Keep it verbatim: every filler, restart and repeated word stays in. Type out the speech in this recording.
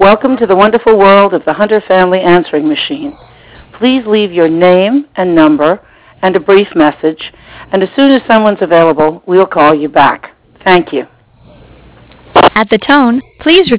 Welcome to the wonderful world of the Hunter Family Answering Machine. Please leave your name and number and a brief message, and as soon as someone's available, we'll call you back. Thank you. At the tone, please record